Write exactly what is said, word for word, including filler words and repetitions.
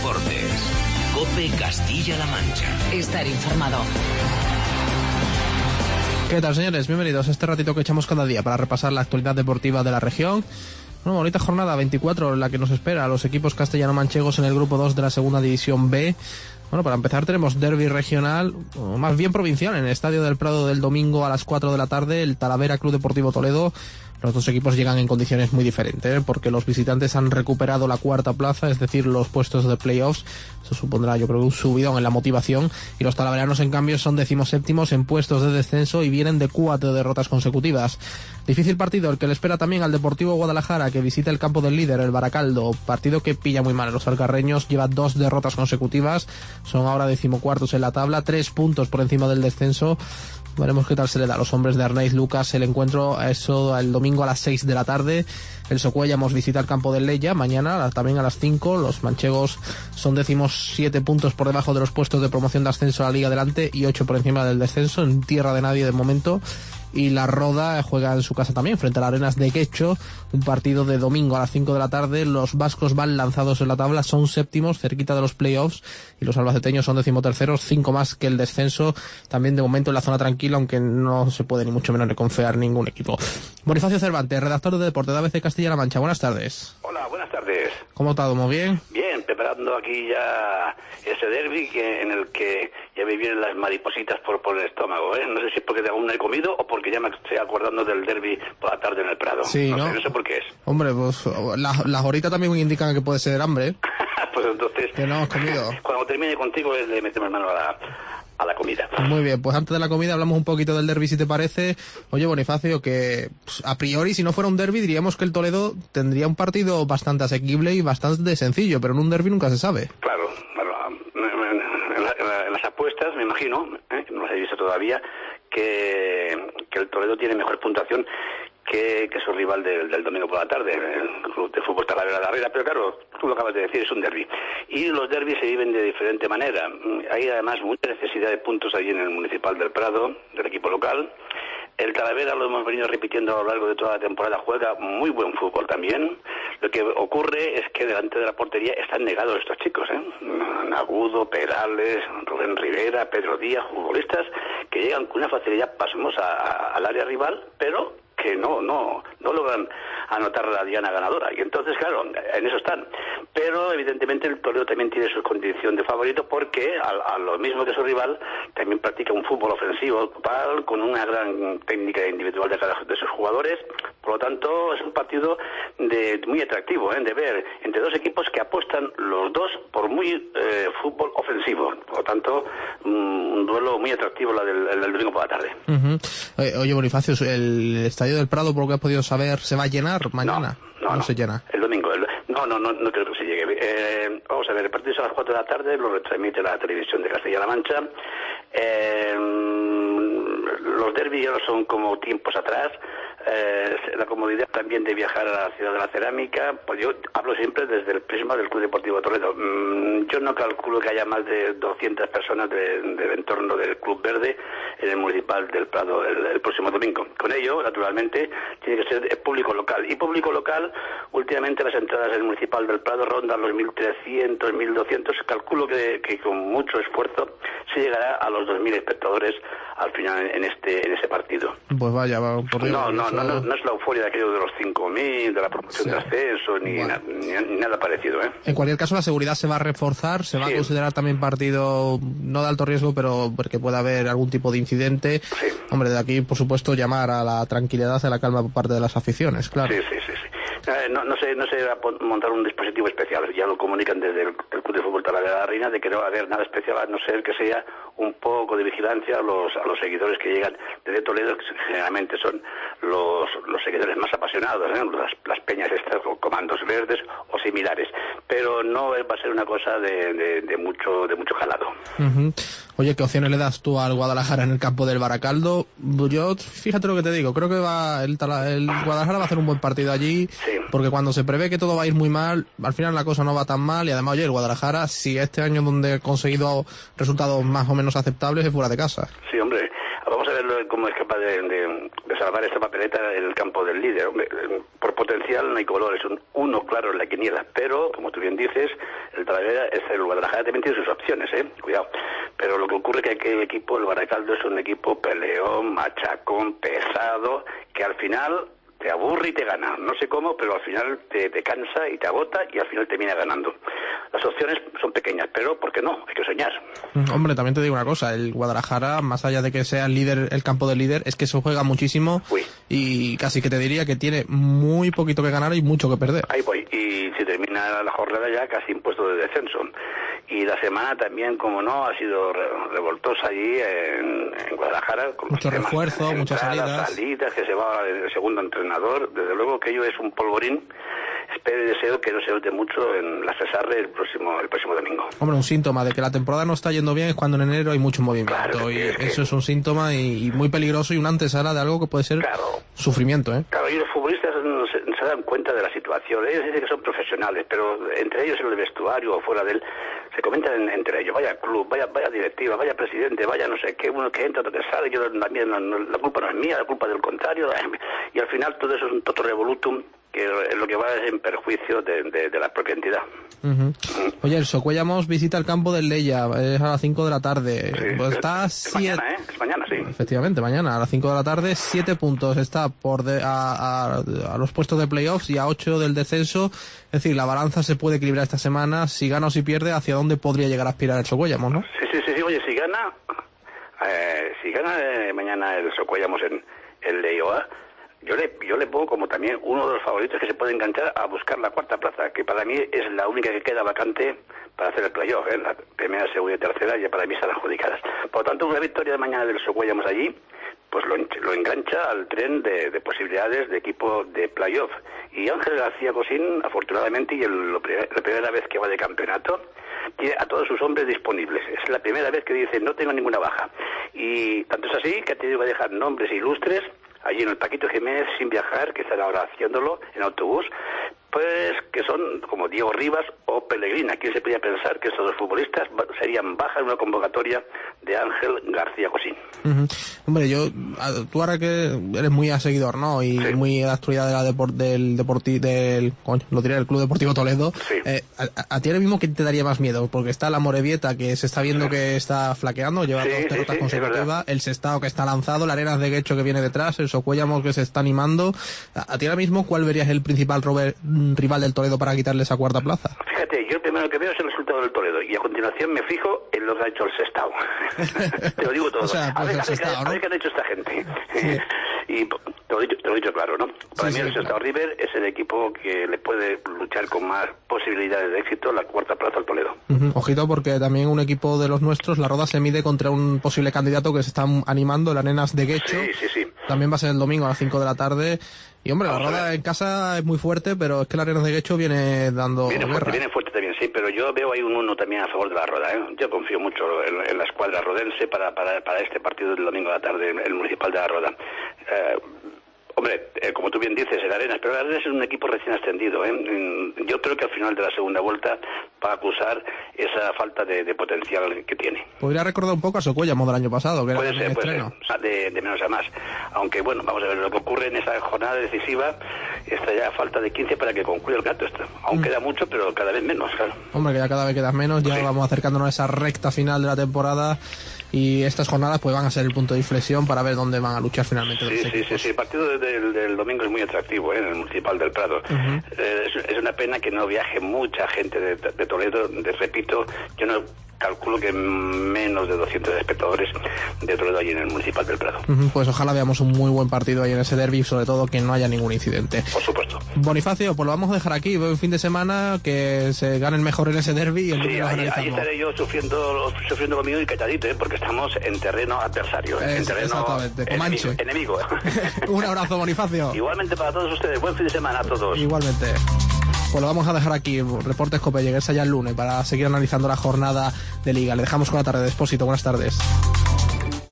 Deportes. COPE Castilla-La Mancha. Estar informado. ¿Qué tal, señores? Bienvenidos a este ratito que echamos cada día para repasar la actualidad deportiva de la región. Una bonita jornada veinticuatro en la que nos espera a los equipos castellano-manchegos en el grupo dos de la segunda división B. Bueno, para empezar tenemos derbi regional, o más bien provincial, en el Estadio del Prado del domingo a las cuatro de la tarde, el Talavera Club Deportivo Toledo. Los dos equipos llegan en condiciones muy diferentes, ¿eh? porque los visitantes han recuperado la cuarta plaza, es decir, los puestos de playoffs. Eso supondrá, yo creo, un subidón en la motivación. Y los talaveranos, en cambio, son decimoséptimos en puestos de descenso y vienen de cuatro derrotas consecutivas. Difícil partido el que le espera también al Deportivo Guadalajara, que visita el campo del líder, el Baracaldo. Partido que pilla muy mal a los alcarreños, lleva dos derrotas consecutivas. Son ahora decimocuartos en la tabla, tres puntos por encima del descenso. Veremos qué tal se le da a los hombres de Arnaiz Lucas el encuentro, a eso el domingo a las seis de la tarde. El Socuellamos visita el campo del Leya mañana también a las cinco. Los manchegos son décimos siete puntos por debajo de los puestos de promoción de ascenso a la Liga Adelante y ocho por encima del descenso, en tierra de nadie de momento. Y la Roda juega en su casa también frente a las Arenas de Quecho, un partido de domingo a las cinco de la tarde. Los vascos van lanzados en la tabla, son séptimos, cerquita de los playoffs, y los albaceteños son decimoterceros, cinco más que el descenso, también de momento en la zona tranquila, aunque no se puede ni mucho menos confiar ningún equipo. Bonifacio Cervantes, redactor de deporte de A B C Castilla-La Mancha, buenas tardes. Hola, buenas tardes. ¿Cómo está? ¿Todo muy bien? Bien, preparando aquí ya ese derbi que, en el que ya me vienen las maripositas por, por el estómago, ¿eh? No sé si es porque aún no he comido o porque ya me estoy acordando del derbi por la tarde en el Prado. Sí, ¿no? No sé, no sé por qué es. Hombre, pues las la horitas también indican que puede ser hambre, ¿eh? Pues entonces... Que no hemos comido. Cuando termine contigo le metemos mano a la... a la comida. Muy bien, pues antes de la comida hablamos un poquito del derbi, si te parece. Oye, Bonifacio, que pues, a priori, si no fuera un derbi, diríamos que el Toledo tendría un partido bastante asequible y bastante sencillo, pero en un derbi nunca se sabe. Claro, bueno, en, la, en, la, en las apuestas, me imagino, ¿eh? no las he visto todavía, que, que el Toledo tiene mejor puntuación que, que su rival del, del domingo por la tarde, el Club de Fútbol Talavera de Arriba, pero claro, tú lo acabas de decir, es un derbi. Y los derbis se viven de diferente manera. Hay además mucha necesidad de puntos allí en el Municipal del Prado, del equipo local. El Talavera, lo hemos venido repitiendo a lo largo de toda la temporada, juega muy buen fútbol también. Lo que ocurre es que delante de la portería están negados estos chicos, ¿eh? Agudo, Perales, Rubén Rivera, Pedro Díaz, futbolistas que llegan con una facilidad pasmosa al área rival, pero que no no no logran anotar la diana ganadora, y entonces claro, en eso están. Pero evidentemente el Toledo también tiene su condición de favorito, porque a, a lo mismo que su rival también practica un fútbol ofensivo total, con una gran técnica individual de cada de sus jugadores. Por lo tanto es un partido de muy atractivo, ¿eh? de ver, entre dos equipos que apuestan los dos por muy eh, fútbol ofensivo. Por lo tanto un, un duelo muy atractivo la del, el del domingo por la tarde. Uh-huh. Oye, oye, Bonifacio, el Estadio del Prado, por lo que has podido saber, ¿se va a llenar mañana? No, no, no, no. se llena. El domingo. El, no, no, no, no creo que se llegue. Eh, vamos a ver, el partido es a las cuatro de la tarde, lo retransmite la televisión de Castilla-La Mancha. Eh, los derbis ya no son como tiempos atrás. Eh, la comodidad también de viajar a la ciudad de la cerámica, pues yo hablo siempre desde el prisma del Club Deportivo Toledo. Mm, yo no calculo que haya más de doscientas personas de, del entorno del Club Verde en el Municipal del Prado el, el próximo domingo. Con ello, naturalmente, tiene que ser el público local. Y público local, últimamente las entradas del Municipal del Prado rondan los mil trescientos, mil doscientos. Calculo que, que con mucho esfuerzo se llegará a los dos mil espectadores al final en este en ese partido. Pues vaya, va, por Dios. No, no, no, no, no es la euforia de aquello de los cinco mil, de la promoción sí. de ascenso, ni, bueno. na, ni, ni nada parecido, ¿eh? En cualquier caso, la seguridad se va a reforzar, se va sí. a considerar también partido no de alto riesgo, pero porque pueda haber algún tipo de incidente. Sí. Hombre, de aquí, por supuesto, llamar a la tranquilidad y a la calma por parte de las aficiones, claro. Sí, sí, sí, sí. Eh, no, no sé, no se va a montar un dispositivo especial, ya lo comunican desde el, el Club de Fútbol Talavera de la Reina, de que no va a haber nada especial, a no ser que sea un poco de vigilancia a los, a los seguidores que llegan desde Toledo, que generalmente son los, los seguidores más apasionados, ¿eh? las, las peñas estas, o comandos verdes o similares, pero no va a ser una cosa de, de, de mucho de mucho calado. Uh-huh. Oye, ¿qué opciones le das tú al Guadalajara en el campo del Baracaldo? Yo, fíjate lo que te digo, creo que va el, el Guadalajara va a hacer un buen partido allí, sí. porque cuando se prevé que todo va a ir muy mal, al final la cosa no va tan mal, y además, oye, el Guadalajara, si este año donde ha conseguido resultados más o menos aceptables, es fuera de casa. Sí, hombre, vamos a verlo ver cómo es capaz de, de, de salvar esta papeleta en el campo del líder. Hombre, por potencial no hay color, es un uno claro en la quiniela, pero, como tú bien dices, el Talavera es el Guadalajara, también tiene sus opciones, ¿eh? Cuidado. Pero lo que ocurre es que aquel equipo, el Baracaldo, es un equipo peleón, machacón, pesado, que al final te aburre y te gana. No sé cómo, pero al final te, te cansa y te agota y al final termina ganando. Las opciones son pequeñas, pero ¿por qué no? Hay que soñar. Hombre, también te digo una cosa, el Guadalajara, más allá de que sea el líder, el campo de líder, es que se juega muchísimo. Uy. Y casi que te diría que tiene muy poquito que ganar y mucho que perder. Ahí voy, y si termina la jornada ya casi impuesto de descenso. Y la semana también, como no, ha sido re revoltosa allí en, en Guadalajara. Con mucho refuerzo, muchas salidas. salidas, que se va el segundo entrenador. Desde luego que ello es un polvorín. Espero y deseo que no se note mucho en la Cesarre el próximo el próximo domingo. Hombre, un síntoma de que la temporada no está yendo bien es cuando en enero hay mucho movimiento. Claro, y es eso que... es un síntoma y, y muy peligroso y una antesala de algo que puede ser claro. sufrimiento, ¿eh? Claro, y los futbolistas no se, no se dan cuenta de la situación. Ellos dicen que son profesionales, pero entre ellos en el vestuario o fuera de él se comentan en, entre ellos, vaya club, vaya vaya directiva, vaya presidente, vaya no sé qué, uno que entra, otro que sale, yo también, la, la culpa no es mía, la culpa es del contrario, y al final todo eso es un toto revolutum que lo que va es en perjuicio de, de, de la propia entidad. Uh-huh. Uh-huh. Oye, el Socuellamos visita el campo del Leia, es a las cinco de la tarde. Sí, pues está es, es mañana, ¿eh? Es mañana, sí. Efectivamente, mañana a las cinco de la tarde, siete puntos, está por de, a, a, a los puestos de playoffs y a ocho del descenso. Es decir, la balanza se puede equilibrar esta semana, si gana o si pierde, hacia dónde podría llegar a aspirar el Socuellamos, ¿no? Sí, sí, sí, sí. Oye, si gana, eh, si gana eh, mañana el Socuellamos en el Leioa, Yo le, yo le pongo como también uno de los favoritos que se puede enganchar a buscar la cuarta plaza, que para mí es la única que queda vacante para hacer el playoff, ¿eh? La primera, segunda y tercera ya para mí están adjudicadas. Por lo tanto, una victoria de mañana del Socuellamos allí, pues lo, lo engancha al tren de, de posibilidades de equipo de playoff. Y Ángel García Cosín, afortunadamente, y el, lo, la primera vez que va de campeonato, tiene a todos sus hombres disponibles. Es la primera vez que dice, no tengo ninguna baja. Y tanto es así que ha tenido que dejar nombres ilustres allí en el Paquito Jiménez sin viajar, que están ahora haciéndolo en autobús, pues que son como Diego Rivas o Pellegrina. ¿Quién se podría pensar que estos dos futbolistas serían bajas en una convocatoria de Ángel García Cosín? Uh-huh. Hombre, yo, tú ahora que eres muy a seguidor, ¿no? Y sí. muy a la actualidad de la depor, del deporti, del, coño, lo diré, del Club Deportivo Toledo. Sí. Eh, a, a ti ahora mismo, ¿qué te daría más miedo? Porque está la Morevieta, que se está viendo sí. que está flaqueando, lleva sí, dos derrotas sí, sí, consecutivas, el Sestao que está lanzado, la Arenas de Guecho que viene detrás, el Socuellamos que se está animando. A, a ti ahora mismo, ¿cuál verías el principal Robert, rival del Toledo para quitarle esa cuarta plaza? Fíjate, yo primero que veo es el resultado del Toledo y a continuación me fijo en lo que ha hecho el Sestao. Te lo digo todo. O sea, pues a, ver, el a, ver, Sestao, a ¿no? ver qué han hecho esta gente. Sí. Y te lo, he dicho, te lo he dicho claro, ¿no? Para sí, mí sí, el Sestao claro. River es el equipo que le puede luchar con más posibilidades de éxito la cuarta plaza al Toledo. Uh-huh. Ojito, porque también un equipo de los nuestros, la Roda, se mide contra un posible candidato que se está animando, el Arenas de Guecho. Sí, sí, sí. También va a ser el domingo a las cinco de la tarde. Y hombre, Vamos la Roda en casa es muy fuerte, pero es que la Arenas de Guecho viene dando viene guerra. Fuerte, viene fuerte también, sí, pero yo veo ahí un uno también a favor de la Roda, ¿eh? Yo confío mucho en, en la escuadra rodense para, para, para este partido del domingo de la tarde, el municipal de la Roda. Eh, Hombre, eh, como tú bien dices, el Arenas, pero el Arenas es un equipo recién ascendido, ¿eh? Yo creo que al final de la segunda vuelta va a acusar esa falta de, de potencial que tiene. Podría recordar un poco a Socuellamos del año pasado, que era puede ser, puede estreno. ser, de, de menos a más. Aunque bueno, vamos a ver lo que ocurre en esa jornada decisiva. Está ya a falta de quince para que concluya el gato. Esto. Aún mm. queda mucho, pero cada vez menos, claro. Hombre, que ya cada vez quedas menos, ya sí. vamos acercándonos a esa recta final de la temporada. Y estas jornadas pues van a ser el punto de inflexión para ver dónde van a luchar finalmente. Sí, sí, sí, sí. El partido de, de, del domingo es muy atractivo, ¿eh? En el Municipal del Prado. Uh-huh. eh, es, es una pena que no viaje mucha gente de, de Toledo. De, repito, yo no calculo que menos de doscientos espectadores de Toledo allí en el Municipal del Prado. Uh-huh. Pues ojalá veamos un muy buen partido ahí en ese derbi, sobre todo que no haya ningún incidente. Por supuesto. Bonifacio, pues lo vamos a dejar aquí. Buen fin de semana, que se gane el mejor en ese derbi. Y el sí, ahí, ahí estaré yo sufriendo, sufriendo conmigo y calladito, ¿eh? Porque estamos en terreno adversario, ¿eh? Es, en terreno exactamente, enemigo. enemigo. Un abrazo, Bonifacio. Igualmente para todos ustedes. Buen fin de semana a todos. Igualmente. Pues lo vamos a dejar aquí. Reportes Cope, llegues allá el lunes para seguir analizando la jornada de Liga. Le dejamos con la tarde de Expósito. Buenas tardes.